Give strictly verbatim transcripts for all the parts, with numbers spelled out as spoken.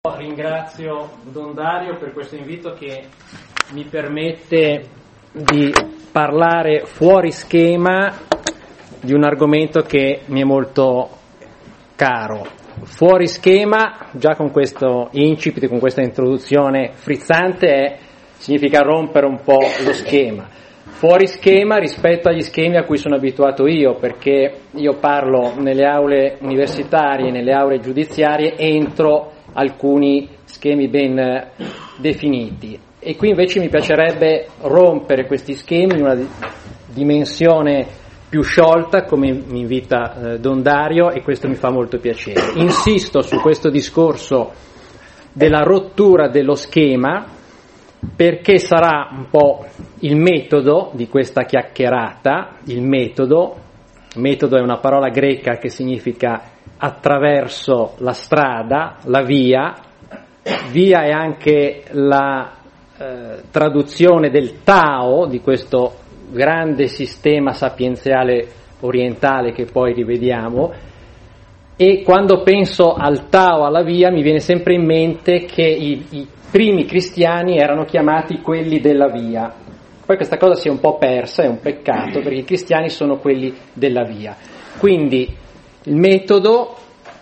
Ringrazio Don Dario per questo invito che mi permette di parlare fuori schema di un argomento che mi è molto caro. Fuori schema, già con questo incipit, con questa introduzione frizzante, è, significa rompere un po' lo schema. Fuori schema rispetto agli schemi a cui sono abituato io, perché io parlo nelle aule universitarie, nelle aule giudiziarie, entro alcuni schemi ben definiti, e qui invece mi piacerebbe rompere questi schemi in una dimensione più sciolta, come mi invita eh, Don Dario, e questo mi fa molto piacere. Insisto su questo discorso della rottura dello schema perché sarà un po' il metodo di questa chiacchierata. Il metodo metodo è una parola greca che significa attraverso la strada, la via. Via è anche la eh, traduzione del Tao, di questo grande sistema sapienziale orientale che poi rivediamo, e quando penso al Tao, alla via, mi viene sempre in mente che i, i primi cristiani erano chiamati quelli della via. Poi questa cosa si è un po' persa, è un peccato, perché i cristiani sono quelli della via. Quindi il metodo,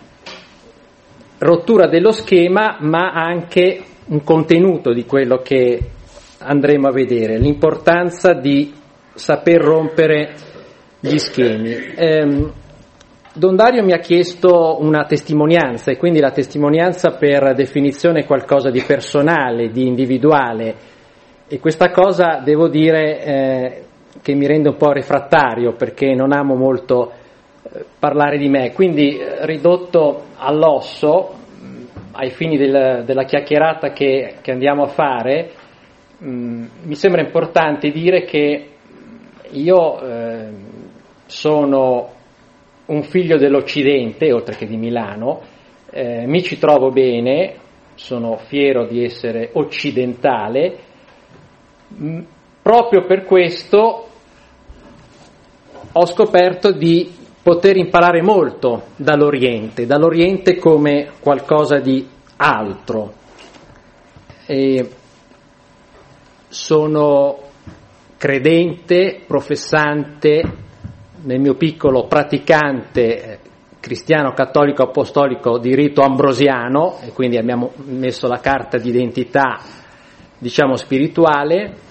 rottura dello schema, ma anche un contenuto di quello che andremo a vedere, l'importanza di saper rompere gli schemi. Eh, Don Dario mi ha chiesto una testimonianza, e quindi la testimonianza per definizione è qualcosa di personale, di individuale, e questa cosa devo dire eh, che mi rende un po' refrattario, perché non amo molto parlare di me, quindi ridotto all'osso ai fini del, della chiacchierata che, che andiamo a fare, mh, mi sembra importante dire che io eh, sono un figlio dell'Occidente, oltre che di Milano, eh, mi ci trovo bene, sono fiero di essere occidentale, mh, proprio per questo ho scoperto di poter imparare molto dall'Oriente, dall'Oriente come qualcosa di altro. E sono credente, professante, nel mio piccolo praticante cristiano, cattolico, apostolico di rito ambrosiano, e quindi abbiamo messo la carta d'identità, diciamo, spirituale,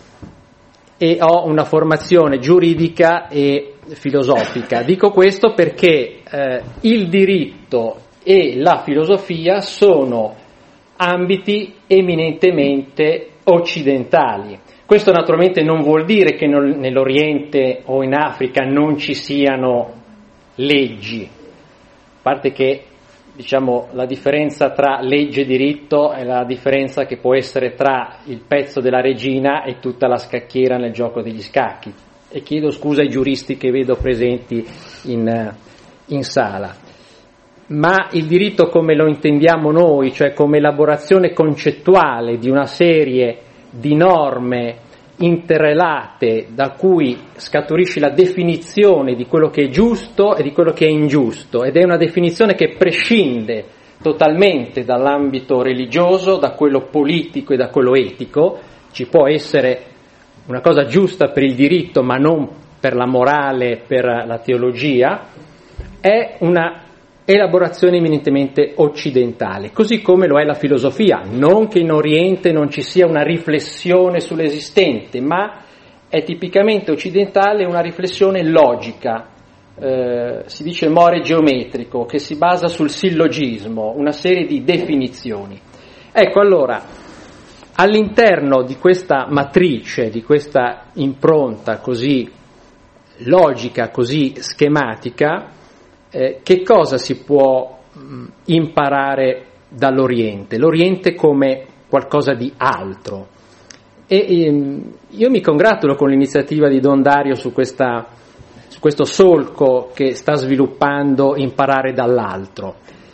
e ho una formazione giuridica e filosofica. Dico questo perché eh, il diritto e la filosofia sono ambiti eminentemente occidentali. Questo naturalmente non vuol dire che non, nell'Oriente o in Africa non ci siano leggi, a parte che, diciamo, la differenza tra legge e diritto è la differenza che può essere tra il pezzo della regina e tutta la scacchiera nel gioco degli scacchi. E chiedo scusa ai giuristi che vedo presenti in, in sala. Ma il diritto come lo intendiamo noi, cioè come elaborazione concettuale di una serie di norme interrelate da cui scaturisce la definizione di quello che è giusto e di quello che è ingiusto, ed è una definizione che prescinde totalmente dall'ambito religioso, da quello politico e da quello etico. Ci può essere una cosa giusta per il diritto, ma non per la morale, per la teologia. È una elaborazione eminentemente occidentale, così come lo è la filosofia. Non che in Oriente non ci sia una riflessione sull'esistente, ma è tipicamente occidentale una riflessione logica, eh, si dice more geometrico, che si basa sul sillogismo, una serie di definizioni. Ecco, allora, all'interno di questa matrice, di questa impronta così logica, così schematica, eh, che cosa si può mh, imparare dall'Oriente? L'Oriente come qualcosa di altro. E ehm, io mi congratulo con l'iniziativa di Don Dario su, questa, su questo solco che sta sviluppando imparare dall'altro,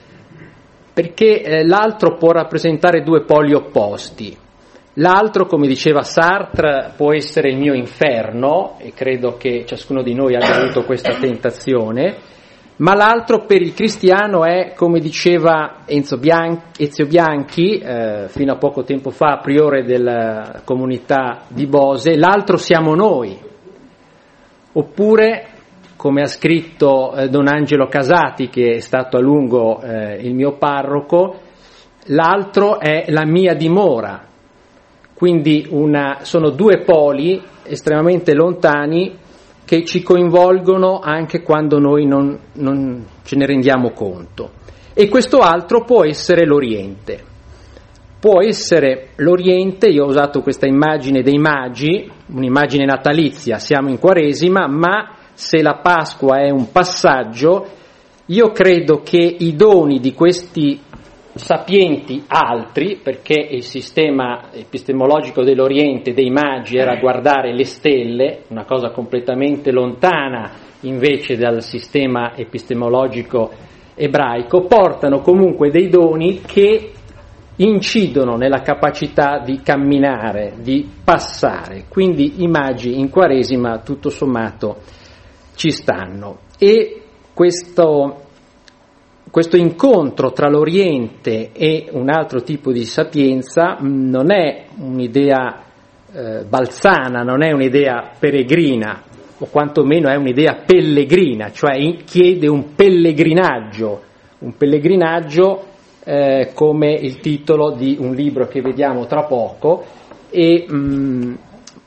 perché eh, l'altro può rappresentare due poli opposti. L'altro, come diceva Sartre, può essere il mio inferno, e credo che ciascuno di noi abbia avuto questa tentazione, ma l'altro per il cristiano è, come diceva Enzo Bianchi, Ezio Bianchi, eh, fino a poco tempo fa priore della comunità di Bose, l'altro siamo noi. Oppure, come ha scritto eh, Don Angelo Casati, che è stato a lungo eh, il mio parroco, l'altro è la mia dimora. Quindi una, sono due poli estremamente lontani che ci coinvolgono anche quando noi non, non ce ne rendiamo conto. E questo altro può essere l'Oriente. Può essere l'Oriente, io ho usato questa immagine dei magi, un'immagine natalizia, siamo in Quaresima, ma se la Pasqua è un passaggio, io credo che i doni di questi sapienti altri, perché il sistema epistemologico dell'Oriente, dei magi, era guardare le stelle, una cosa completamente lontana invece dal sistema epistemologico ebraico, portano comunque dei doni che incidono nella capacità di camminare, di passare. Quindi i magi in Quaresima tutto sommato ci stanno. E questo Questo incontro tra l'Oriente e un altro tipo di sapienza non è un'idea eh, balzana, non è un'idea peregrina, o quantomeno è un'idea pellegrina, cioè chiede un pellegrinaggio, un pellegrinaggio eh, come il titolo di un libro che vediamo tra poco, e mh,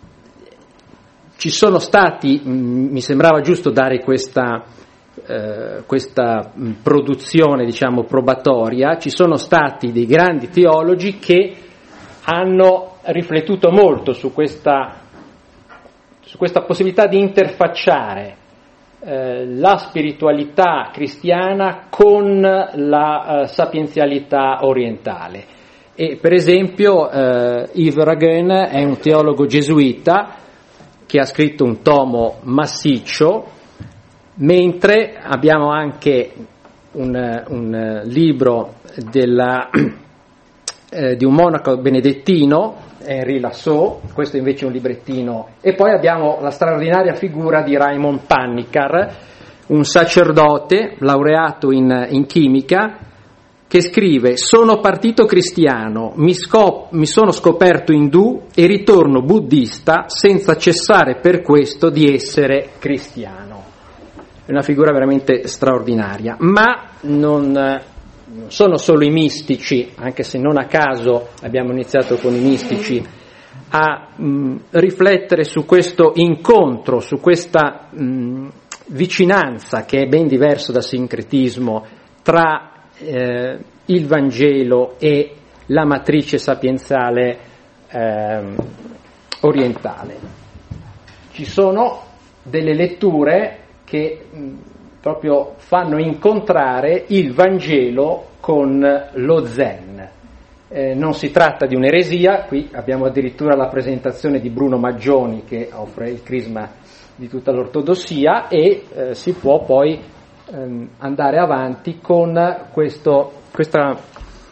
ci sono stati, mh, mi sembrava giusto dare questa Uh, questa mh, produzione, diciamo, probatoria. Ci sono stati dei grandi teologi che hanno riflettuto molto su questa, su questa possibilità di interfacciare uh, la spiritualità cristiana con la uh, sapienzialità orientale. E per esempio uh, Yves Raguin è un teologo gesuita che ha scritto un tomo massiccio, mentre abbiamo anche un, un libro della, eh, di un monaco benedettino, Henri Lasso, questo invece è un librettino, e poi abbiamo la straordinaria figura di Raymond Panikkar, un sacerdote laureato in, in chimica, che scrive: sono partito cristiano, mi, scop- mi sono scoperto indù e ritorno buddista senza cessare per questo di essere cristiano. È una figura veramente straordinaria, ma non, non sono solo i mistici, anche se non a caso abbiamo iniziato con i mistici, a mh, riflettere su questo incontro, su questa mh, vicinanza che è ben diverso dal sincretismo tra eh, il Vangelo e la matrice sapienziale eh, orientale. Ci sono delle letture che mh, proprio fanno incontrare il Vangelo con lo Zen. Eh, non si tratta di un'eresia, qui abbiamo addirittura la presentazione di Bruno Maggioni che offre il crisma di tutta l'ortodossia, e eh, si può poi ehm, andare avanti con questo questo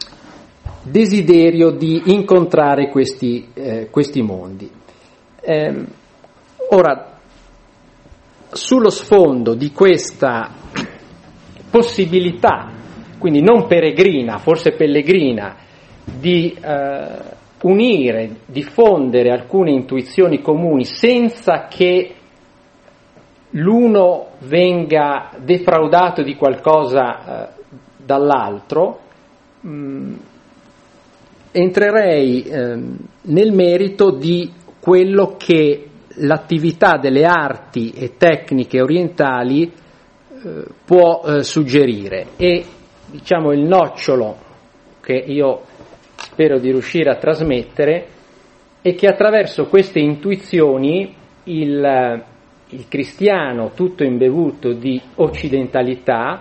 desiderio di incontrare questi, eh, questi mondi. Eh, ora, sullo sfondo di questa possibilità, quindi non peregrina, forse pellegrina, di eh, unire, diffondere alcune intuizioni comuni senza che l'uno venga defraudato di qualcosa eh, dall'altro, mh, entrerei eh, nel merito di quello che l'attività delle arti e tecniche orientali eh, può eh, suggerire, e diciamo il nocciolo che io spero di riuscire a trasmettere è che attraverso queste intuizioni il, il cristiano tutto imbevuto di occidentalità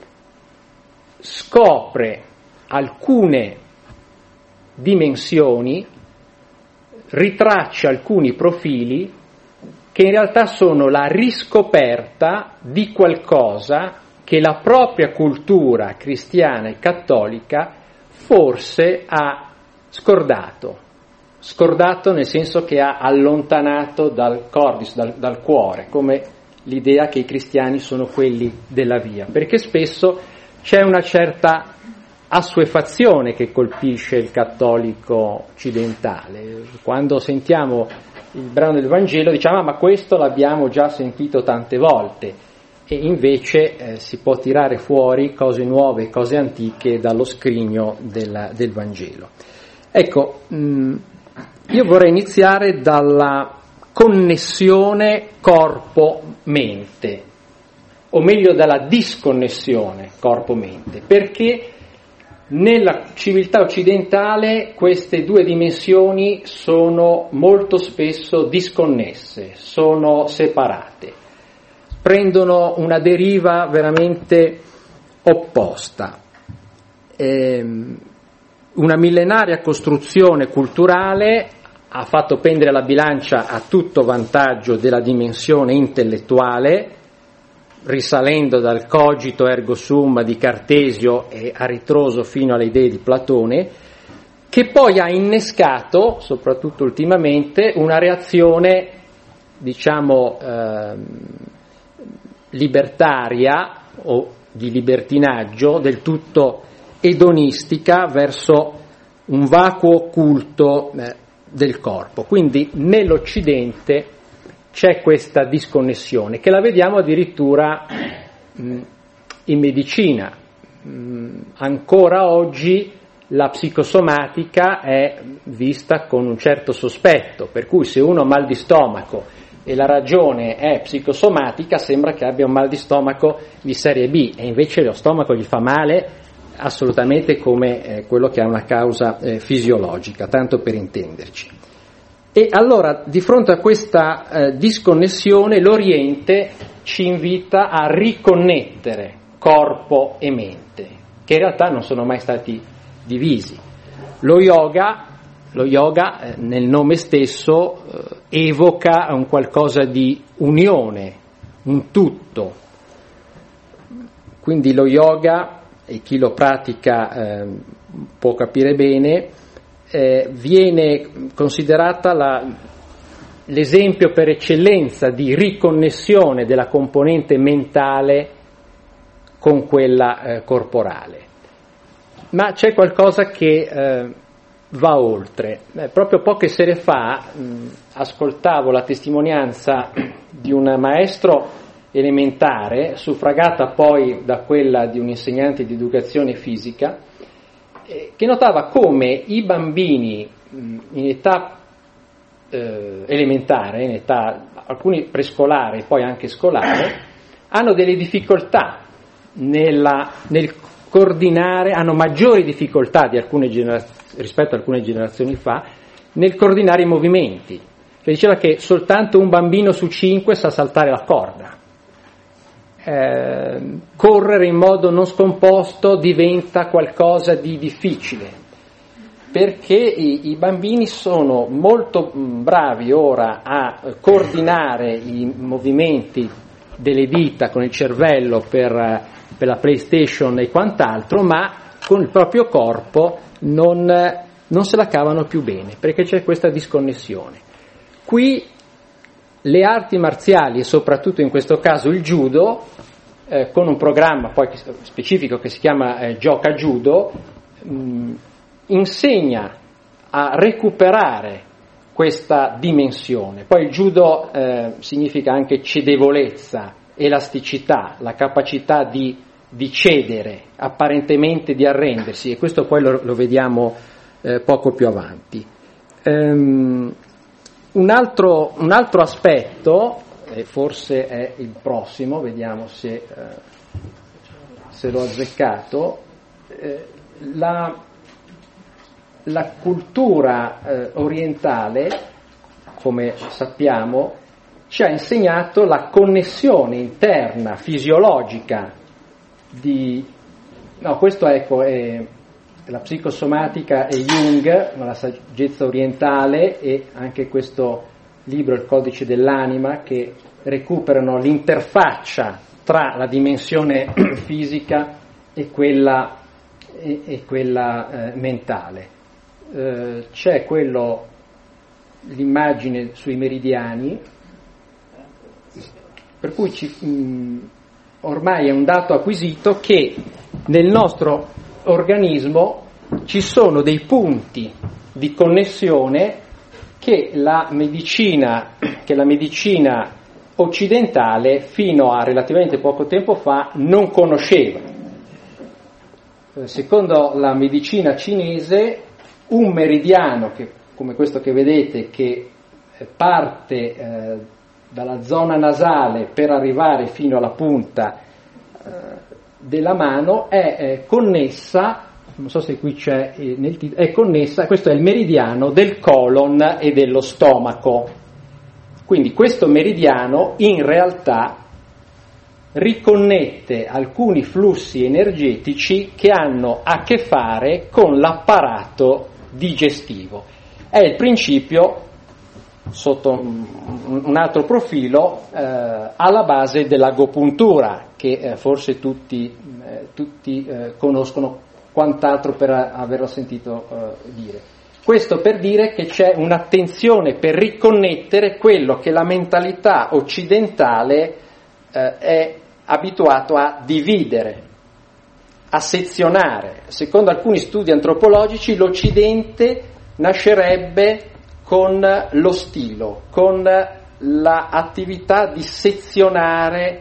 scopre alcune dimensioni, ritraccia alcuni profili che in realtà sono la riscoperta di qualcosa che la propria cultura cristiana e cattolica forse ha scordato, scordato nel senso che ha allontanato dal cordis, dal, dal cuore, come l'idea che i cristiani sono quelli della via, perché spesso c'è una certa assuefazione che colpisce il cattolico occidentale. Quando sentiamo il brano del Vangelo diciamo: ah, ma questo l'abbiamo già sentito tante volte, e invece eh, si può tirare fuori cose nuove, cose antiche dallo scrigno della, del Vangelo. Ecco, mh, io vorrei iniziare dalla connessione corpo-mente, o meglio dalla disconnessione corpo-mente, perché nella civiltà occidentale queste due dimensioni sono molto spesso disconnesse, sono separate, prendono una deriva veramente opposta. Ehm, una millenaria costruzione culturale ha fatto pendere la bilancia a tutto vantaggio della dimensione intellettuale, risalendo dal cogito ergo sum di Cartesio e a ritroso fino alle idee di Platone, che poi ha innescato, soprattutto ultimamente, una reazione, diciamo, eh, libertaria o di libertinaggio, del tutto edonistica, verso un vacuo occulto eh, del corpo. Quindi nell'Occidente c'è questa disconnessione, che la vediamo addirittura mh, in medicina. Mh, ancora oggi la psicosomatica è vista con un certo sospetto, per cui se uno ha mal di stomaco e la ragione è psicosomatica, sembra che abbia un mal di stomaco di serie B, e invece lo stomaco gli fa male assolutamente come eh, quello che ha una causa eh, fisiologica, tanto per intenderci. E allora, di fronte a questa eh, disconnessione, l'Oriente ci invita a riconnettere corpo e mente, che in realtà non sono mai stati divisi. Lo yoga, lo yoga eh, nel nome stesso eh, evoca un qualcosa di unione, un tutto. Quindi lo yoga, e chi lo pratica eh, può capire bene, Eh, viene considerata la, l'esempio per eccellenza di riconnessione della componente mentale con quella eh, corporale. Ma c'è qualcosa che eh, va oltre. Eh, proprio poche sere fa mh, ascoltavo la testimonianza di un maestro elementare, suffragata poi da quella di un insegnante di educazione fisica, che notava come i bambini in età eh, elementare, in età alcuni prescolare e poi anche scolare, hanno delle difficoltà nella, nel coordinare, hanno maggiori difficoltà di alcune generaz- rispetto a alcune generazioni fa nel coordinare i movimenti. Cioè, diceva che soltanto un bambino su cinque sa saltare la corda. Eh, correre in modo non scomposto diventa qualcosa di difficile, perché i, i bambini sono molto bravi ora a coordinare i movimenti delle dita con il cervello per, per la PlayStation e quant'altro, ma con il proprio corpo non, non se la cavano più bene, perché c'è questa disconnessione. Qui le arti marziali, e soprattutto in questo caso il judo, eh, con un programma poi specifico che si chiama eh, Gioca Judo, mh, insegna a recuperare questa dimensione. Poi il judo eh, significa anche cedevolezza, elasticità, la capacità di, di cedere, apparentemente di arrendersi, e questo poi lo, lo vediamo eh, poco più avanti. Um, Un altro, un altro aspetto, e forse è il prossimo, vediamo se, eh, se l'ho azzeccato, eh, la, la cultura eh, orientale, come sappiamo, ci ha insegnato la connessione interna, fisiologica di... No, questo ecco è... la psicosomatica e Jung, la saggezza orientale, e anche questo libro, Il codice dell'anima, che recuperano l'interfaccia tra la dimensione fisica e quella, e, e quella eh, mentale. Eh, c'è quello, l'immagine sui meridiani, per cui ci, mh, ormai è un dato acquisito che nel nostro organismo ci sono dei punti di connessione che la medicina, che la medicina occidentale fino a relativamente poco tempo fa non conosceva. Secondo la medicina cinese, un meridiano che, come questo che vedete, che parte eh, dalla zona nasale per arrivare fino alla punta eh, della mano è eh, connessa, non so se qui c'è eh, nel titolo, è connessa, questo è il meridiano del colon e dello stomaco. Quindi questo meridiano in realtà riconnette alcuni flussi energetici che hanno a che fare con l'apparato digestivo. È il principio, sotto un altro profilo, eh, alla base dell'agopuntura, che eh, forse tutti, eh, tutti eh, conoscono, quant'altro per averlo sentito eh, dire. Questo per dire che c'è un'attenzione per riconnettere quello che la mentalità occidentale eh, è abituato a dividere, a sezionare. Secondo alcuni studi antropologici l'Occidente nascerebbe con lo stilo, con l'attività di sezionare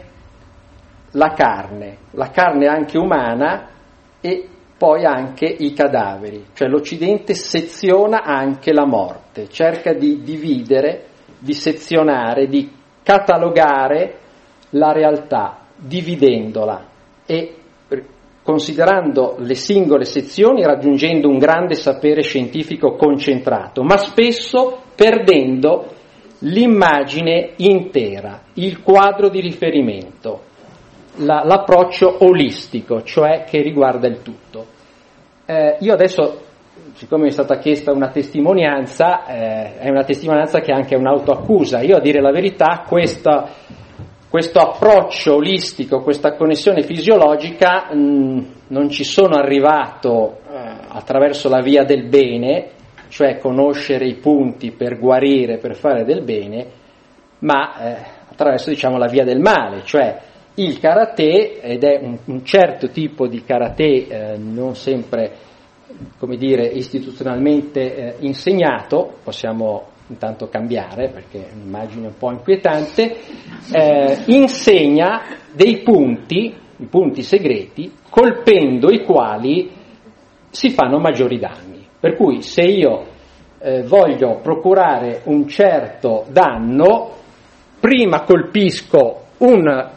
la carne, la carne anche umana e poi anche i cadaveri, cioè l'Occidente seziona anche la morte, cerca di dividere, di sezionare, di catalogare la realtà, dividendola e considerando le singole sezioni, raggiungendo un grande sapere scientifico concentrato, ma spesso perdendo l'immagine intera, il quadro di riferimento, la, l'approccio olistico, cioè che riguarda il tutto. Eh, io adesso, siccome mi è stata chiesta una testimonianza, eh, è una testimonianza che è anche un'autoaccusa. Io, a dire la verità, questa, questo approccio olistico, questa connessione fisiologica, mh, non ci sono arrivato eh, attraverso la via del bene, cioè conoscere i punti per guarire, per fare del bene, ma eh, attraverso, diciamo, la via del male, cioè il karate, ed è un, un certo tipo di karate eh, non sempre, come dire, istituzionalmente eh, insegnato, possiamo intanto cambiare perché è un'immagine un po' inquietante, eh, insegna dei punti, i punti segreti, colpendo i quali si fanno maggiori danni. Per cui se io eh, voglio procurare un certo danno, prima colpisco un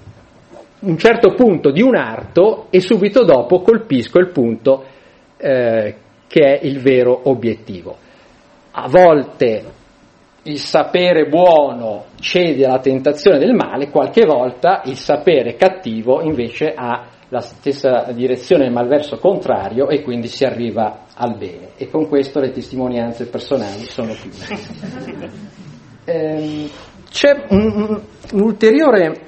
un certo punto di un arto e subito dopo colpisco il punto eh, che è il vero obiettivo. A volte il sapere buono cede alla tentazione del male, qualche volta il sapere cattivo invece ha la stessa direzione nel verso contrario e quindi si arriva al bene. E con questo le testimonianze personali sono chiuse. ehm, c'è un, un, un ulteriore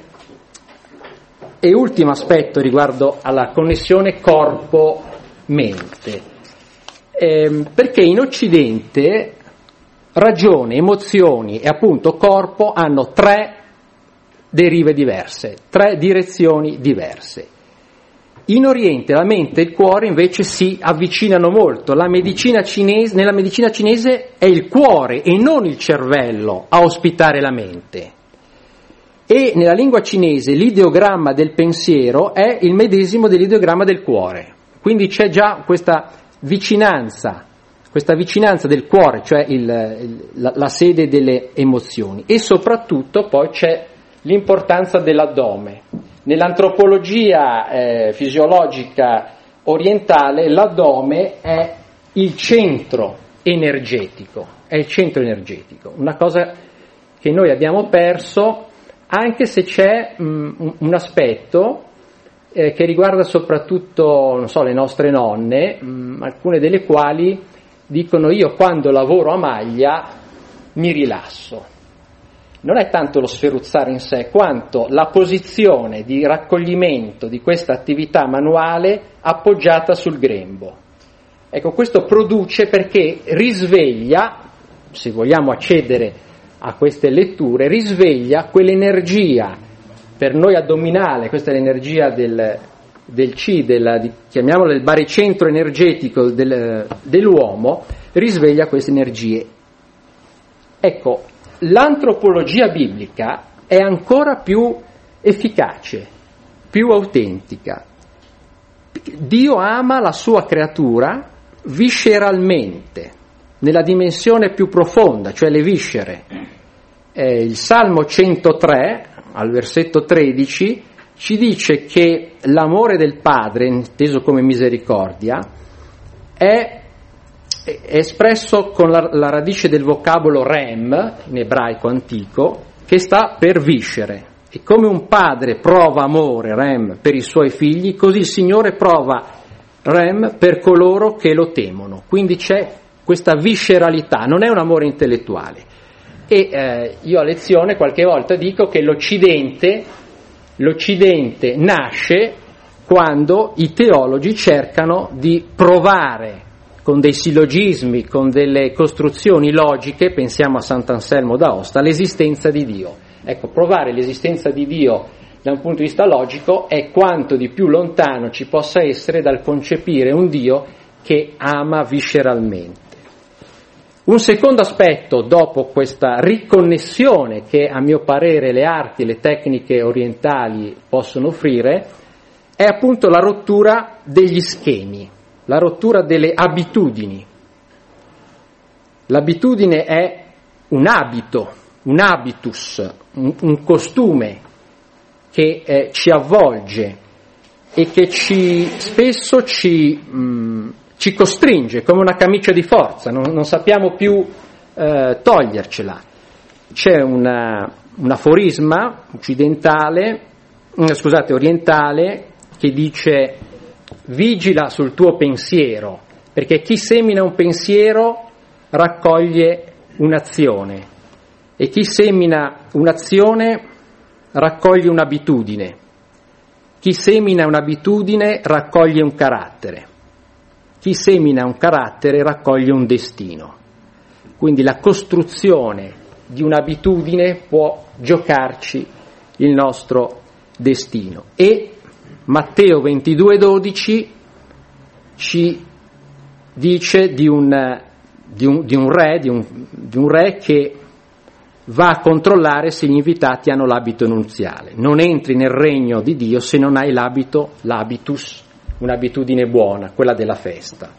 e ultimo aspetto riguardo alla connessione corpo-mente, eh, perché in Occidente ragione, emozioni e appunto corpo hanno tre derive diverse, tre direzioni diverse. In Oriente la mente e il cuore invece si avvicinano molto. La medicina cinese, nella medicina cinese è il cuore e non il cervello a ospitare la mente. E nella lingua cinese l'ideogramma del pensiero è il medesimo dell'ideogramma del cuore. Quindi c'è già questa vicinanza, questa vicinanza del cuore, cioè il, il, la, la sede delle emozioni. E soprattutto poi c'è l'importanza dell'addome. Nell'antropologia eh, fisiologica orientale l'addome è il centro energetico, è il centro energetico, una cosa che noi abbiamo perso. Anche se c'è um, un aspetto eh, che riguarda soprattutto, non so, le nostre nonne, um, alcune delle quali dicono: io quando lavoro a maglia mi rilasso. Non è tanto lo sferruzzare in sé, quanto la posizione di raccoglimento di questa attività manuale appoggiata sul grembo. Ecco, questo produce, perché risveglia, se vogliamo accedere a queste letture, risveglia quell'energia per noi addominale, questa è l'energia del, del C, della, di, chiamiamolo il baricentro energetico del, dell'uomo, risveglia queste energie. Ecco, l'antropologia biblica è ancora più efficace, più autentica. Dio ama la sua creatura visceralmente, nella dimensione più profonda, cioè le viscere. Eh, il Salmo centotré, al versetto tredici, ci dice che l'amore del Padre, inteso come misericordia, è, è espresso con la, la radice del vocabolo rem, in ebraico antico, che sta per viscere. E come un padre prova amore, rem, per i suoi figli, così il Signore prova rem per coloro che lo temono. Quindi c'è questa visceralità, non è un amore intellettuale. E eh, io a lezione qualche volta dico che l'Occidente, l'Occidente nasce quando i teologi cercano di provare con dei sillogismi, con delle costruzioni logiche, pensiamo a Sant'Anselmo d'Aosta, l'esistenza di Dio. Ecco, provare l'esistenza di Dio da un punto di vista logico è quanto di più lontano ci possa essere dal concepire un Dio che ama visceralmente. Un secondo aspetto, dopo questa riconnessione che a mio parere le arti e le tecniche orientali possono offrire, è appunto la rottura degli schemi, la rottura delle abitudini. L'abitudine è un abito, un habitus, un, un costume che eh, ci avvolge e che ci spesso ci, mh, ci costringe come una camicia di forza, non, non sappiamo più eh, togliercela. C'è una, un aforisma occidentale, eh, scusate, orientale, che dice: vigila sul tuo pensiero, perché chi semina un pensiero raccoglie un'azione e chi semina un'azione raccoglie un'abitudine, chi semina un'abitudine raccoglie un carattere, chi semina un carattere raccoglie un destino. Quindi la costruzione di un'abitudine può giocarci il nostro destino. E Matteo ventidue dodici ci dice di un, di un, di un re, di un, di un re che va a controllare se gli invitati hanno l'abito nuziale. Non entri nel regno di Dio se non hai l'abito, l'habitus, un'abitudine buona, quella della festa.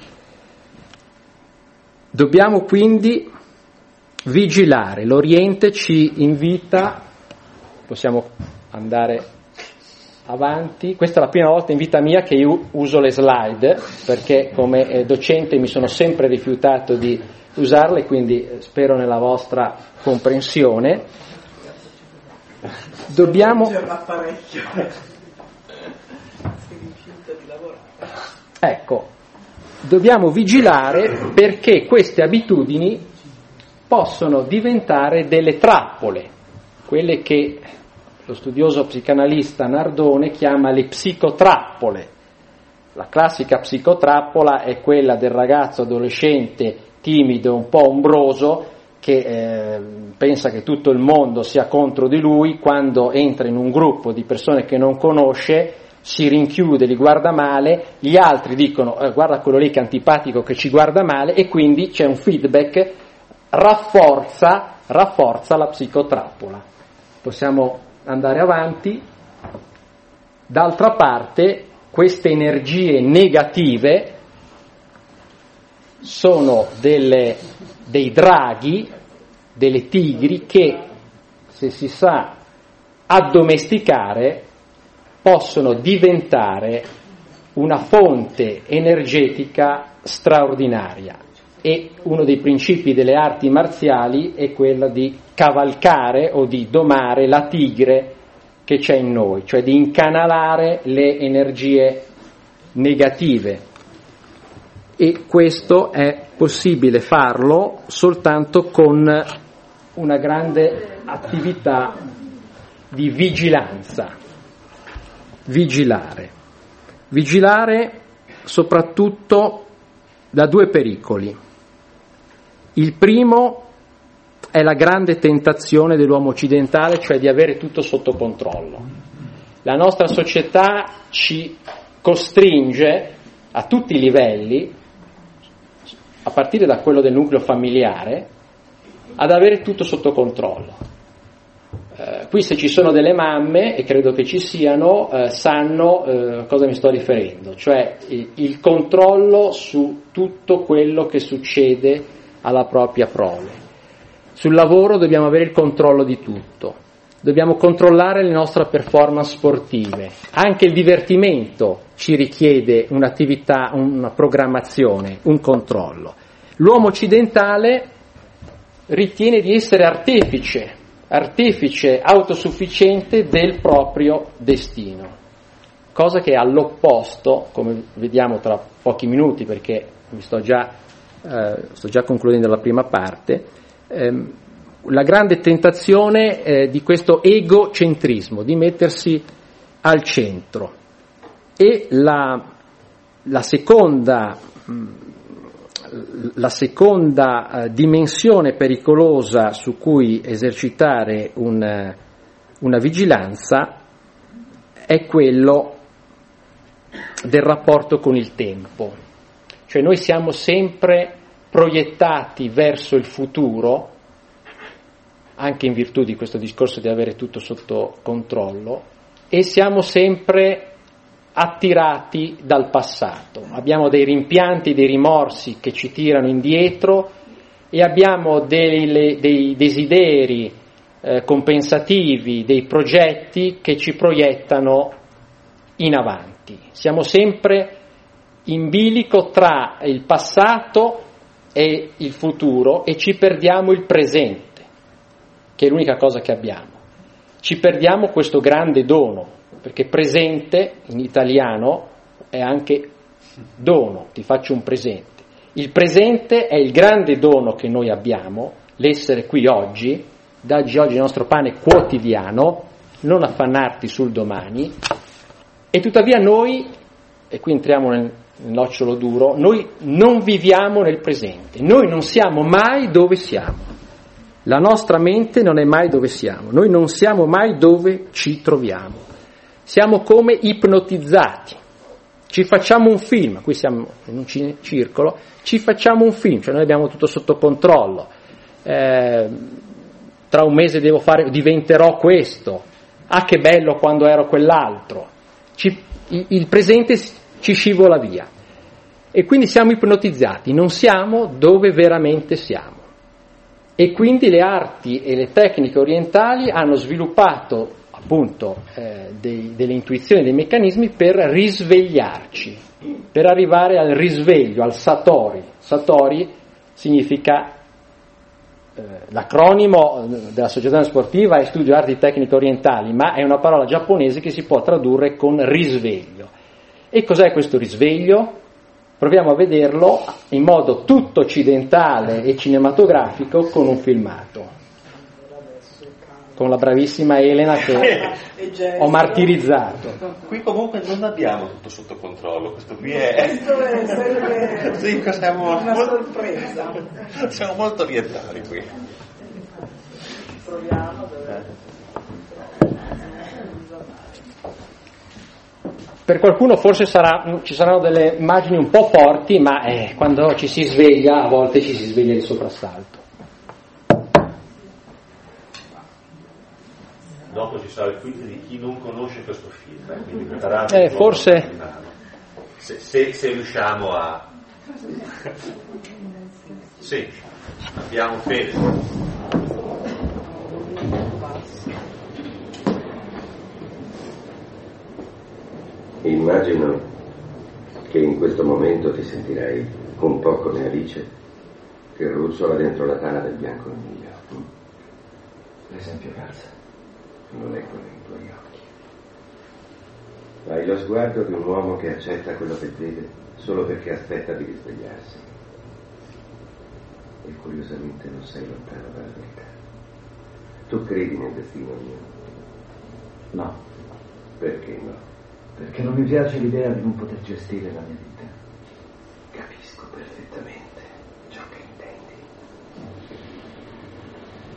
Dobbiamo quindi vigilare. L'Oriente ci invita, possiamo andare avanti. Questa è la prima volta in vita mia che io uso le slide, perché come docente mi sono sempre rifiutato di usarle, quindi spero nella vostra comprensione. Dobbiamo ecco, dobbiamo vigilare perché queste abitudini possono diventare delle trappole, quelle che lo studioso psicanalista Nardone chiama le psicotrappole. La classica psicotrappola è quella del ragazzo adolescente timido, un po' ombroso, che eh, pensa che tutto il mondo sia contro di lui, quando entra in un gruppo di persone che non conosce, si rinchiude, li guarda male, gli altri dicono eh, guarda quello lì che è antipatico che ci guarda male, e quindi c'è un feedback, rafforza, rafforza la psicotrappola. Possiamo andare avanti. D'altra parte, queste energie negative sono delle, dei draghi, delle tigri che, se si sa addomesticare, possono diventare una fonte energetica straordinaria. E uno dei principi delle arti marziali è quello di cavalcare o di domare la tigre che c'è in noi, cioè di incanalare le energie negative. E questo è possibile farlo soltanto con una grande attività di vigilanza. Vigilare. Vigilare soprattutto da due pericoli. Il primo è la grande tentazione dell'uomo occidentale, cioè di avere tutto sotto controllo. La nostra società ci costringe a tutti i livelli, a partire da quello del nucleo familiare, ad avere tutto sotto controllo. Eh, qui se ci sono delle mamme, e credo che ci siano, eh, sanno eh, cosa mi sto riferendo, cioè il, il controllo su tutto quello che succede alla propria prole. Sul lavoro dobbiamo avere il controllo di tutto, dobbiamo controllare le nostre performance sportive, anche il divertimento ci richiede un'attività, una programmazione, un controllo. L'uomo occidentale ritiene di essere artefice, artefice autosufficiente del proprio destino, cosa che è all'opposto, come vediamo tra pochi minuti, perché mi sto già, eh, sto già concludendo la prima parte, ehm, la grande tentazione eh, di questo egocentrismo, di mettersi al centro. E la, la seconda, la seconda eh, dimensione pericolosa su cui esercitare un, una vigilanza è quello del rapporto con il tempo. Cioè noi siamo sempre proiettati verso il futuro, anche in virtù di questo discorso di avere tutto sotto controllo, e siamo sempre attirati dal passato. Abbiamo dei rimpianti, dei rimorsi che ci tirano indietro e abbiamo dei, dei desideri eh, compensativi, dei progetti che ci proiettano in avanti. Siamo sempre in bilico tra il passato e il futuro e ci perdiamo il presente, che è l'unica cosa che abbiamo. Ci perdiamo questo grande dono, perché presente in italiano è anche dono, ti faccio un presente. Il presente è il grande dono che noi abbiamo, l'essere qui oggi, daggi oggi il nostro pane quotidiano, non affannarti sul domani, e tuttavia noi, e qui entriamo nel, nel nocciolo duro, noi non viviamo nel presente, noi non siamo mai dove siamo. La nostra mente non è mai dove siamo, noi non siamo mai dove ci troviamo. Siamo come ipnotizzati, ci facciamo un film, qui siamo in un circolo, ci facciamo un film, cioè noi abbiamo tutto sotto controllo, eh, tra un mese devo fare, diventerò questo, ah che bello quando ero quell'altro, ci, il presente ci scivola via e quindi siamo ipnotizzati, non siamo dove veramente siamo. E quindi le arti e le tecniche orientali hanno sviluppato appunto eh, dei, delle intuizioni, dei meccanismi per risvegliarci, per arrivare al risveglio, al Satori. Satori significa, eh, l'acronimo dell'associazione sportiva è Studio Arti e Tecniche Orientali, ma è una parola giapponese che si può tradurre con risveglio. E cos'è questo risveglio? Proviamo a vederlo in modo tutto occidentale e cinematografico con un filmato. Con la bravissima Elena che ho martirizzato. Qui comunque non abbiamo tutto sotto controllo, questo qui è... Questo è serve sì, siamo una molto... sorpresa. Siamo molto orientali qui. Proviamo dove... Per qualcuno forse sarà, ci saranno delle immagini un po' forti, ma eh, quando ci si sveglia, a volte ci si sveglia di soprassalto. Dopo ci sarà il quiz di chi non conosce questo film, eh, quindi preparate Eh, forse... se, se, se riusciamo a... Sì, abbiamo fede. Immagino che in questo momento ti sentirai un po' come Alice che ruzzola dentro la tana del bianco miglio. L'esempio calza. Non è quello nei tuoi occhi. Hai lo sguardo di un uomo che accetta quello che vede solo perché aspetta di risvegliarsi. E curiosamente non sei lontano dalla verità. Tu credi nel destino mio? No. Perché no? Perché non mi piace l'idea di non poter gestire la mia vita. Capisco perfettamente ciò che intendi.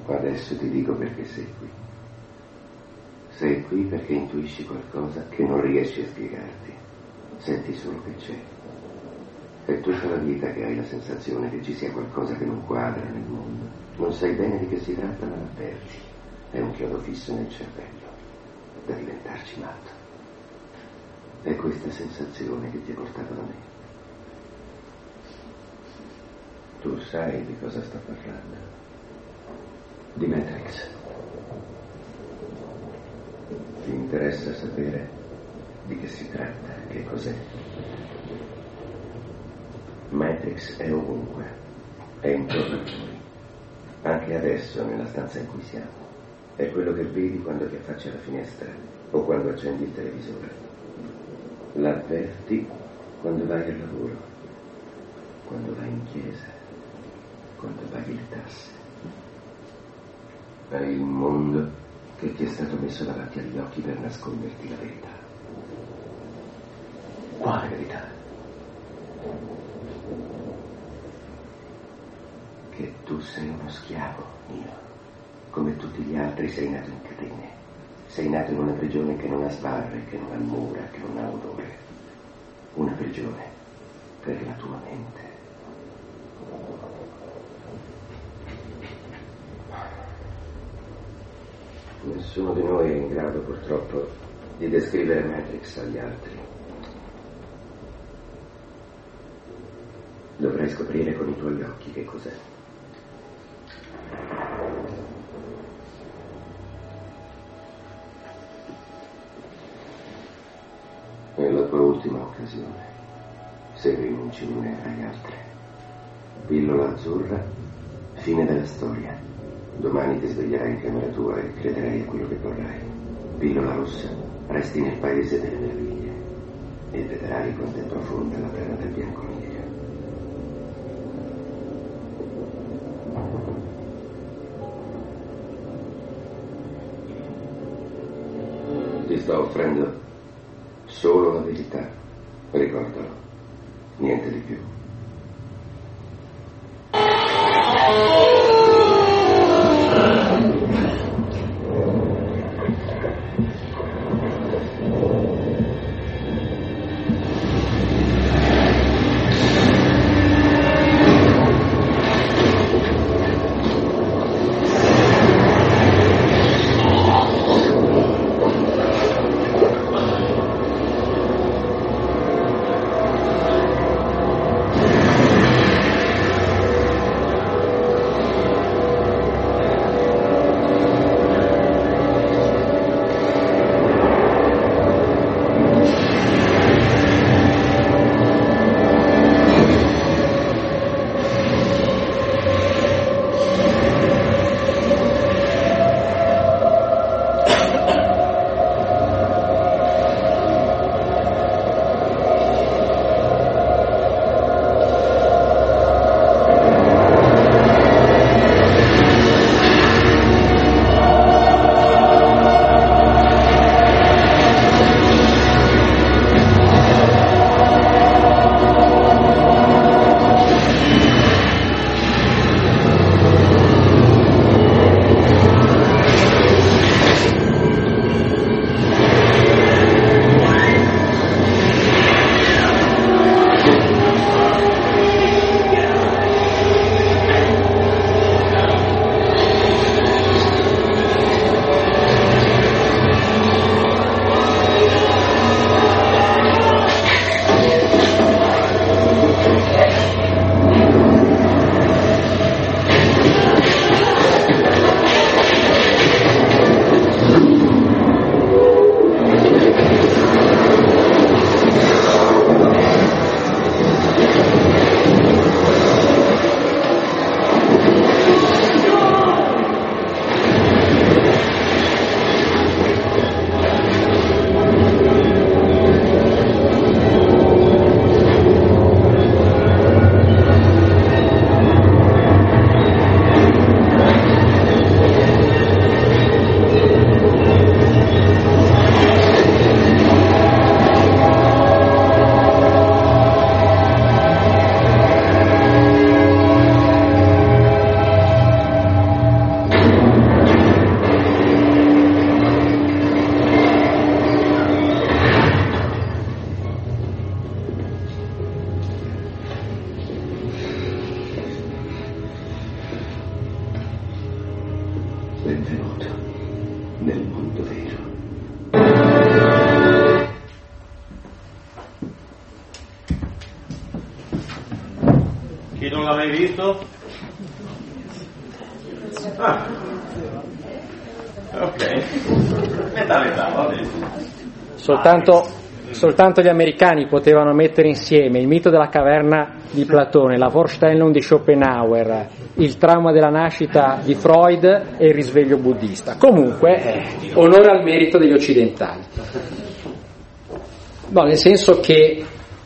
Adesso ti dico perché sei qui. Sei qui perché intuisci qualcosa che non riesci a spiegarti. Senti solo che c'è. È tutta la vita che hai la sensazione che ci sia qualcosa che non quadra nel mondo. Non sai bene di che si tratta, ma l'avverti. È un chiodo fisso nel cervello, da diventarci matto. È questa sensazione che ti ha portato da me. Tu sai di cosa sto parlando? Di Matrix. Ti interessa sapere di che si tratta, che cos'è? Matrix è ovunque, è intorno a noi, anche adesso nella stanza in cui siamo. È quello che vedi quando ti affacci alla finestra o quando accendi il televisore. L'avverti quando vai al lavoro, quando vai in chiesa, quando paghi le tasse. È il mondo che ti è stato messo davanti agli occhi per nasconderti la verità. Quale verità? Che tu sei uno schiavo, mio. Come tutti gli altri sei nato in catene. Sei nato in una prigione che non ha sbarre, che non ha mura, che non ha odore. Una prigione per la tua mente. Nessuno di noi è in grado, purtroppo, di descrivere Matrix agli altri. Dovrai scoprire con i tuoi occhi che cos'è. È la tua ultima occasione. Se rinunci non ne avrai altre. Pillola azzurra, fine della storia. Domani ti sveglierai in camera tua e crederai a quello che vorrai. Pillola rossa, resti nel paese delle meraviglie e vedrai quanto è profonda la terra del bianconiglio. Ti sto offrendo solo la verità, ricordalo, niente di più. benvenuto nel mondo vero. Chi non l'ha mai visto? Ah. Ok. Metà metà, va bene. Soltanto, soltanto gli americani potevano mettere insieme il mito della caverna di Platone, la Vorstellung di Schopenhauer, il trauma della nascita di Freud e il risveglio buddista. Comunque, eh, onore al merito degli occidentali. No, nel senso che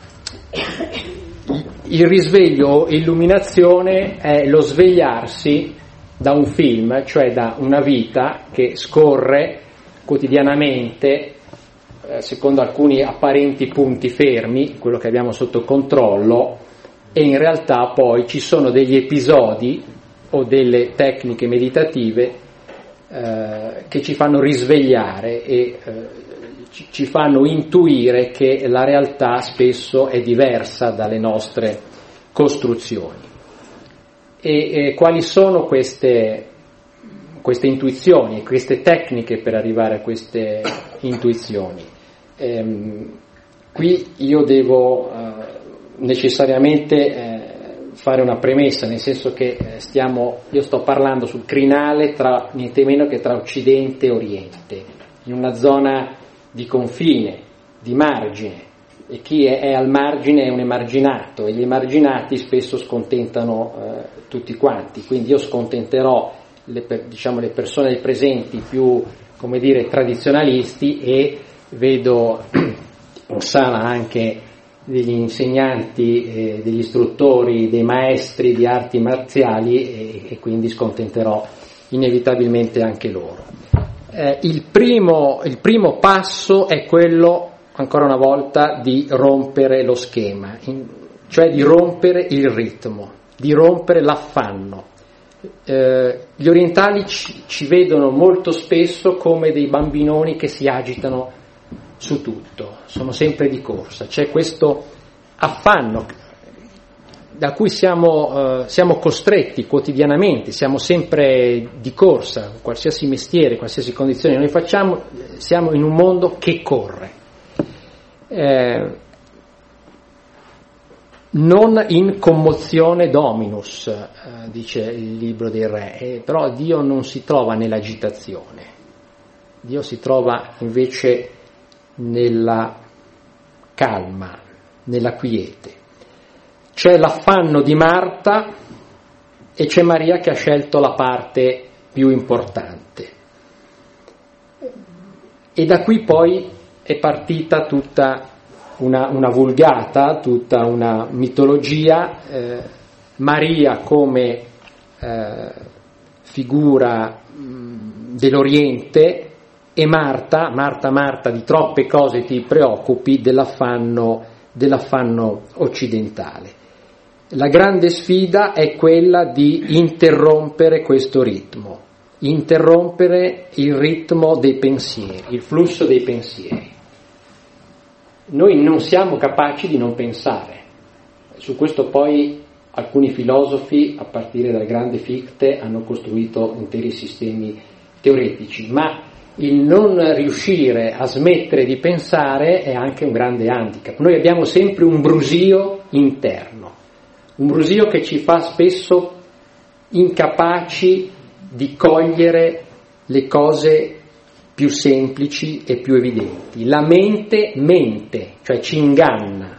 il risveglio o illuminazione è lo svegliarsi da un film, cioè da una vita che scorre quotidianamente eh, secondo alcuni apparenti punti fermi, quello che abbiamo sotto controllo, e in realtà poi ci sono degli episodi o delle tecniche meditative eh, che ci fanno risvegliare e eh, ci, ci fanno intuire che la realtà spesso è diversa dalle nostre costruzioni. E, e quali sono queste, queste intuizioni, queste tecniche per arrivare a queste intuizioni? Ehm, qui io devo eh, necessariamente eh, fare una premessa, nel senso che eh, stiamo, io sto parlando sul crinale tra niente meno che tra Occidente e Oriente, in una zona di confine, di margine, e chi è, è al margine è un emarginato, e gli emarginati spesso scontentano eh, tutti quanti, quindi io scontenterò le, diciamo, le persone presenti più, come dire, tradizionalisti, e vedo in sala anche degli insegnanti, eh, degli istruttori, dei maestri di arti marziali, e, e quindi scontenterò inevitabilmente anche loro. Eh, il primo, il primo passo è quello, ancora una volta, di rompere lo schema, in, cioè di rompere il ritmo, di rompere l'affanno. Eh, gli orientali ci, ci vedono molto spesso come dei bambinoni che si agitano su tutto, sono sempre di corsa, c'è questo affanno da cui siamo, eh, siamo costretti quotidianamente, siamo sempre di corsa, qualsiasi mestiere, qualsiasi condizione noi facciamo, siamo in un mondo che corre. Eh, non in commozione dominus, eh, dice il libro dei re, eh, però Dio non si trova nell'agitazione, Dio si trova invece nella calma, nella quiete. C'è l'affanno di Marta e c'è Maria che ha scelto la parte più importante, e da qui poi è partita tutta una, una vulgata, tutta una mitologia, eh, Maria come eh, figura mh, dell'Oriente, e Marta, Marta, Marta, di troppe cose ti preoccupi, dell'affanno, dell'affanno occidentale. La grande sfida è quella di interrompere questo ritmo, interrompere il ritmo dei pensieri, il flusso dei pensieri. Noi non siamo capaci di non pensare. Su questo poi alcuni filosofi, a partire dal grande Fichte, hanno costruito interi sistemi teoretici, ma il non riuscire a smettere di pensare è anche un grande handicap. Noi abbiamo sempre un brusio interno, un brusio che ci fa spesso incapaci di cogliere le cose più semplici e più evidenti. La mente mente, cioè ci inganna.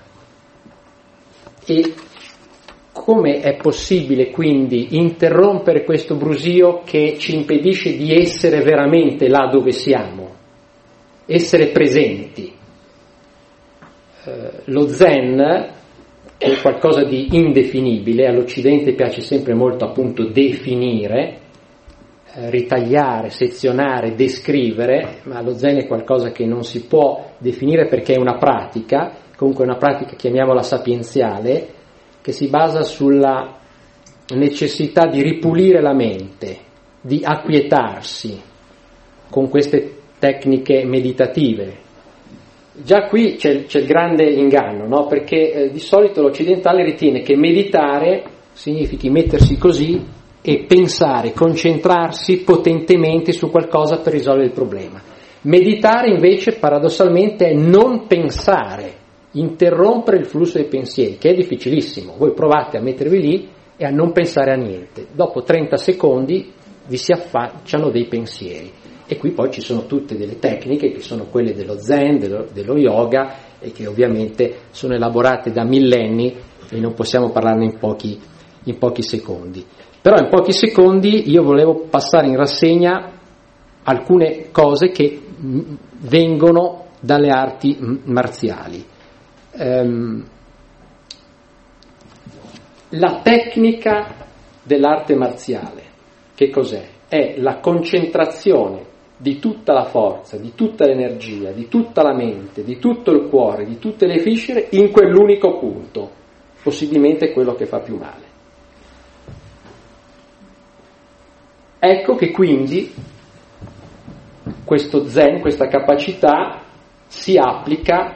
E come è possibile quindi interrompere questo brusio che ci impedisce di essere veramente là dove siamo, essere presenti? Eh, lo Zen è qualcosa di indefinibile, all'Occidente piace sempre molto appunto definire, eh, ritagliare, sezionare, descrivere, ma lo Zen è qualcosa che non si può definire perché è una pratica, comunque è una pratica, chiamiamola sapienziale, che si basa sulla necessità di ripulire la mente, di acquietarsi con queste tecniche meditative. Già qui c'è, c'è il grande inganno, no? Perché eh, di solito l'occidentale ritiene che meditare significhi mettersi così e pensare, concentrarsi potentemente su qualcosa per risolvere il problema. Meditare invece paradossalmente è non pensare, interrompere il flusso dei pensieri, che è difficilissimo. Voi provate a mettervi lì e a non pensare a niente. Dopo trenta secondi vi si affacciano dei pensieri. E qui poi ci sono tutte delle tecniche che sono quelle dello Zen, dello, dello yoga, e che ovviamente sono elaborate da millenni e non possiamo parlarne in pochi, in pochi secondi. Però in pochi secondi io volevo passare in rassegna alcune cose che vengono dalle arti marziali. Um, la tecnica dell'arte marziale, che cos'è? È la concentrazione di tutta la forza, di tutta l'energia, di tutta la mente, di tutto il cuore, di tutte le viscere in quell'unico punto, possibilmente quello che fa più male. Ecco che quindi questo zen, questa capacità si applica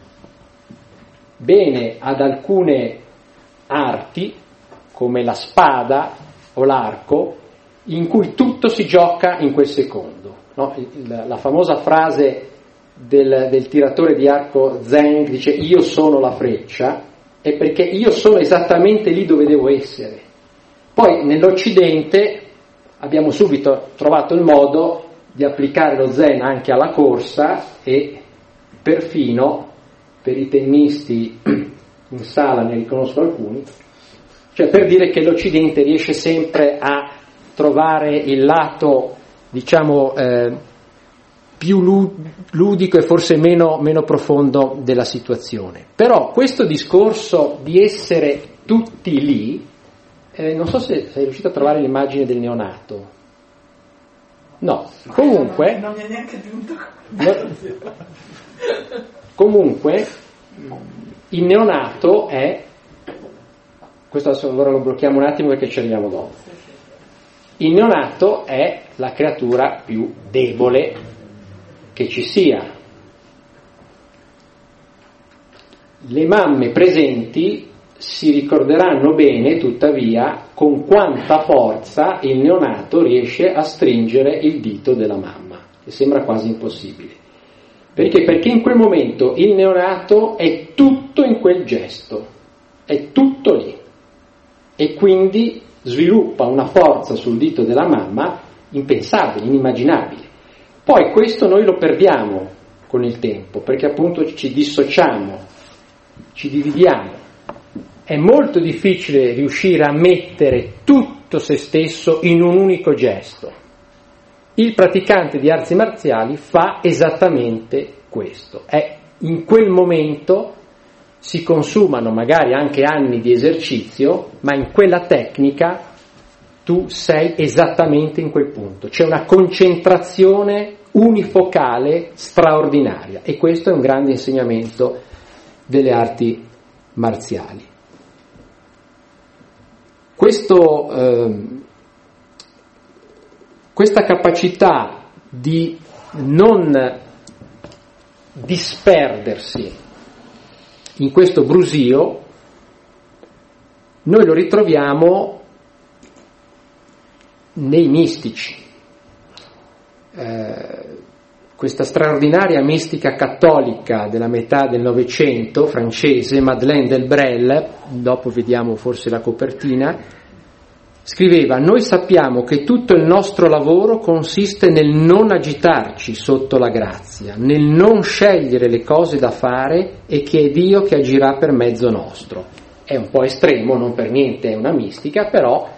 bene ad alcune arti, come la spada o l'arco, in cui tutto si gioca in quel secondo. No? La, la famosa frase del, del tiratore di arco zen che dice io sono la freccia, è perché io sono esattamente lì dove devo essere. Poi nell'Occidente abbiamo subito trovato il modo di applicare lo zen anche alla corsa, e perfino per i tennisti in sala ne riconosco alcuni, cioè per dire che l'Occidente riesce sempre a trovare il lato, diciamo, eh, più ludico e forse meno, meno profondo della situazione. Però questo discorso di essere tutti lì, eh, non so se sei riuscito a trovare l'immagine del neonato. No, comunque... Non mi è neanche giunto. No, comunque, il neonato è... Questo adesso allora lo blocchiamo un attimo perché ci arriviamo dopo. Il neonato è la creatura più debole che ci sia. Le mamme presenti si ricorderanno bene, tuttavia, con quanta forza il neonato riesce a stringere il dito della mamma, che sembra quasi impossibile. Perché? Perché in quel momento il neonato è tutto in quel gesto, è tutto lì, e quindi sviluppa una forza sul dito della mamma impensabile, inimmaginabile. Poi questo noi lo perdiamo con il tempo, perché appunto ci dissociamo, ci dividiamo. È molto difficile riuscire a mettere tutto se stesso in un unico gesto. Il praticante di arti marziali fa esattamente questo. È in quel momento si consumano magari anche anni di esercizio, ma in quella tecnica tu sei esattamente in quel punto. C'è una concentrazione unifocale straordinaria, e questo è un grande insegnamento delle arti marziali. Questo, eh, questa capacità di non disperdersi in questo brusio, noi lo ritroviamo nei mistici. Eh, questa straordinaria mistica cattolica della metà del Novecento, francese, Madeleine Delbrel, dopo vediamo forse la copertina, scriveva: noi sappiamo che tutto il nostro lavoro consiste nel non agitarci sotto la grazia, nel non scegliere le cose da fare, e che è Dio che agirà per mezzo nostro. È un po' estremo, non per niente è una mistica, però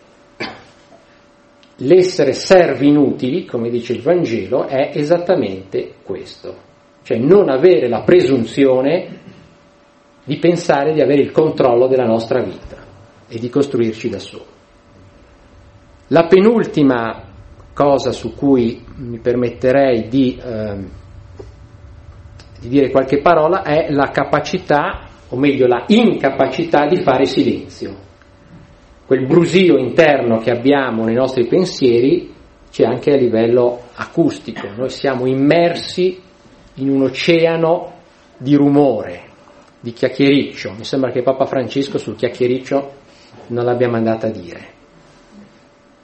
l'essere servi inutili, come dice il Vangelo, è esattamente questo. Cioè non avere la presunzione di pensare di avere il controllo della nostra vita e di costruirci da soli. La penultima cosa su cui mi permetterei di, eh, di dire qualche parola è la capacità, o meglio la incapacità di fare silenzio. Quel brusio interno che abbiamo nei nostri pensieri c'è anche a livello acustico. Noi siamo immersi in un oceano di rumore, di chiacchiericcio. Mi sembra che Papa Francesco sul chiacchiericcio non l'abbia mandata a dire.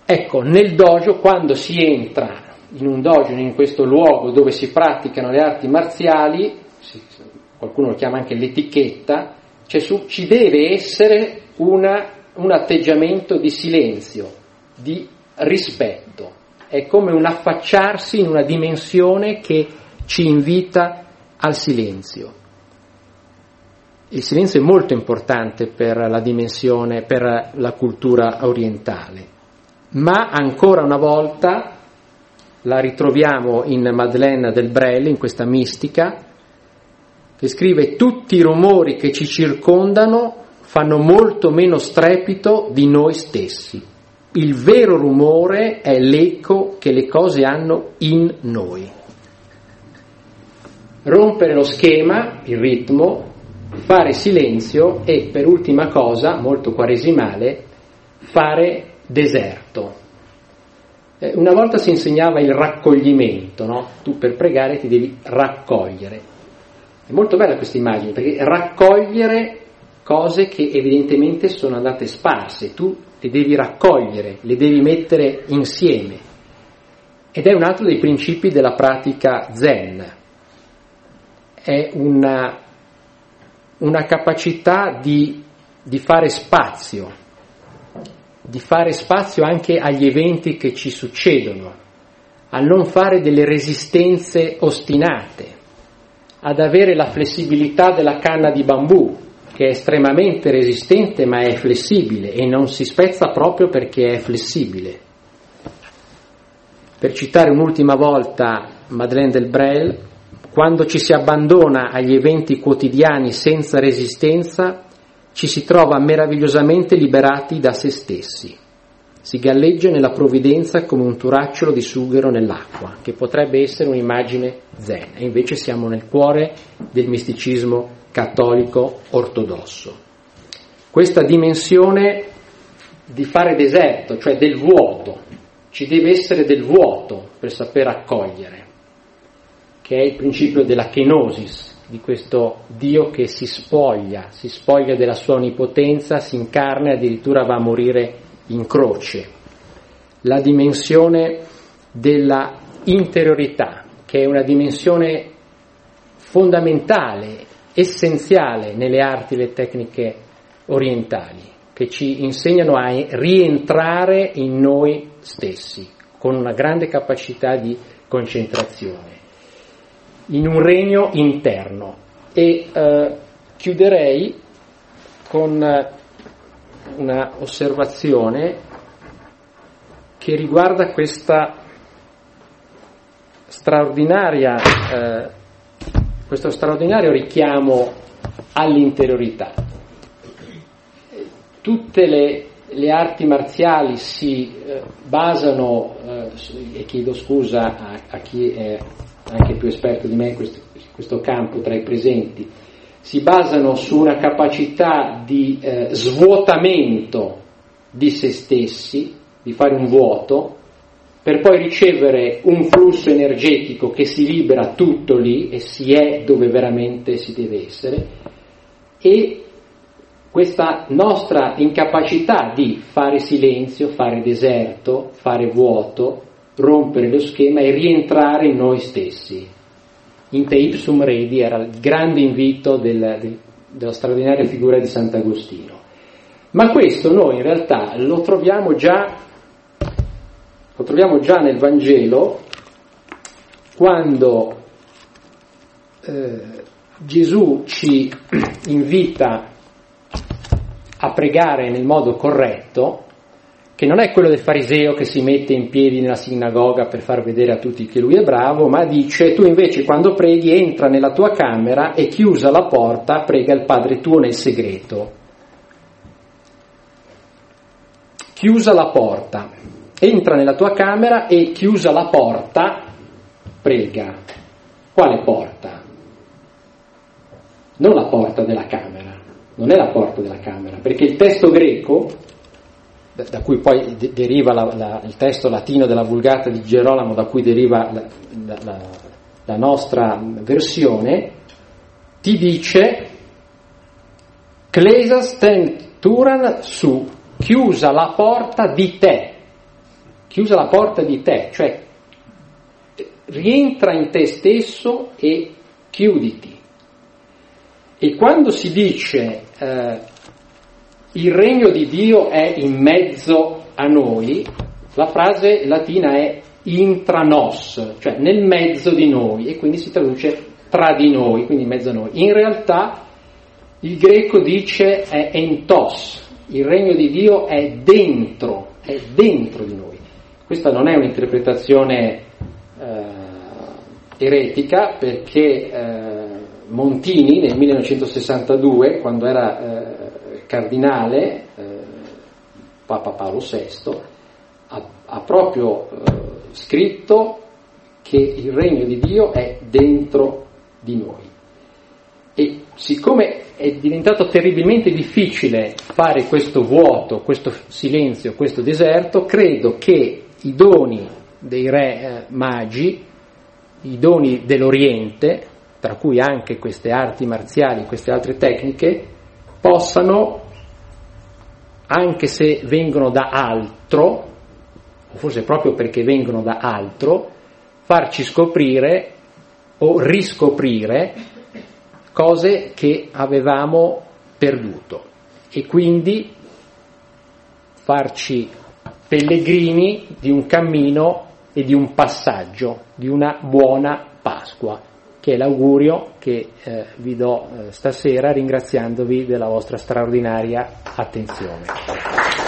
Ecco, nel dojo, quando si entra in un dojo, in questo luogo dove si praticano le arti marziali, si, qualcuno lo chiama anche l'etichetta, cioè su, ci deve essere una, un atteggiamento di silenzio, di rispetto. È come un affacciarsi in una dimensione che ci invita al silenzio. Il silenzio è molto importante per la dimensione, per la cultura orientale, ma ancora una volta la ritroviamo in Madeleine Delbrel, in questa mistica, che scrive: tutti i rumori che ci circondano fanno molto meno strepito di noi stessi. Il vero rumore è l'eco che le cose hanno in noi. Rompere lo schema, il ritmo, fare silenzio e, per ultima cosa, molto quaresimale, fare deserto. Eh, una volta si insegnava il raccoglimento, no? Tu per pregare ti devi raccogliere. È molto bella questa immagine, perché raccogliere cose che evidentemente sono andate sparse, tu le devi raccogliere, le devi mettere insieme. Ed è un altro dei principi della pratica Zen. È una, una capacità di, di fare spazio, di fare spazio anche agli eventi che ci succedono, a non fare delle resistenze ostinate, ad avere la flessibilità della canna di bambù, che è estremamente resistente ma è flessibile e non si spezza proprio perché è flessibile. Per citare un'ultima volta Madeleine Delbrel, quando ci si abbandona agli eventi quotidiani senza resistenza, ci si trova meravigliosamente liberati da se stessi. Si galleggia nella provvidenza come un turacciolo di sughero nell'acqua, che potrebbe essere un'immagine zen, e invece siamo nel cuore del misticismo cattolico ortodosso. Questa dimensione di fare deserto, cioè del vuoto, ci deve essere del vuoto per saper accogliere, che è il principio della kenosis, di questo Dio che si spoglia, si spoglia della sua onnipotenza, si incarna e addirittura va a morire in croce. La dimensione della interiorità, che è una dimensione fondamentale, essenziale nelle arti e le tecniche orientali, che ci insegnano a rientrare in noi stessi, con una grande capacità di concentrazione, in un regno interno. E eh, chiuderei con una osservazione che riguarda questa straordinaria eh, questo straordinario richiamo all'interiorità. Tutte le, le arti marziali si eh, basano, eh, e chiedo scusa a, a chi è anche più esperto di me in questo, questo campo tra i presenti, si basano su una capacità di eh, svuotamento di se stessi, di fare un vuoto, per poi ricevere un flusso energetico che si libera tutto lì e si è dove veramente si deve essere. E questa nostra incapacità di fare silenzio, fare deserto, fare vuoto, rompere lo schema e rientrare in noi stessi. In te ipsum redi era il grande invito del, del, della straordinaria figura di Sant'Agostino. Ma questo noi in realtà lo troviamo già Lo troviamo già nel Vangelo, quando eh, Gesù ci invita a pregare nel modo corretto, che non è quello del fariseo che si mette in piedi nella sinagoga per far vedere a tutti che lui è bravo, ma dice: tu invece quando preghi entra nella tua camera e chiusa la porta prega il Padre tuo nel segreto. Chiusa la porta. Entra nella tua camera e chiusa la porta, prega. Quale porta? Non la porta della camera, non è la porta della camera, perché il testo greco, da, da cui poi de- deriva la, la, il testo latino della Vulgata di Gerolamo, da cui deriva la, la, la, la nostra versione, ti dice Klesas tenturan su, chiusa la porta di te. chiusa la porta di te, cioè rientra in te stesso e chiuditi. E quando si dice eh, il regno di Dio è in mezzo a noi, la frase latina è intra nos, cioè nel mezzo di noi, e quindi si traduce tra di noi, quindi in mezzo a noi. In realtà il greco dice è entos, il regno di Dio è dentro, è dentro di noi. Questa non è un'interpretazione eh, eretica, perché eh, Montini nel millenovecentosessantadue, quando era eh, cardinale, eh, Papa Paolo sesto, ha, ha proprio eh, scritto che il regno di Dio è dentro di noi. E siccome è diventato terribilmente difficile fare questo vuoto, questo silenzio, questo deserto, credo che i doni dei re eh, magi, i doni dell'Oriente, tra cui anche queste arti marziali, queste altre tecniche, possano, anche se vengono da altro, o forse proprio perché vengono da altro, farci scoprire o riscoprire cose che avevamo perduto, e quindi farci pellegrini di un cammino e di un passaggio, di una buona Pasqua, che è l'augurio che eh, vi do eh, stasera, ringraziandovi della vostra straordinaria attenzione.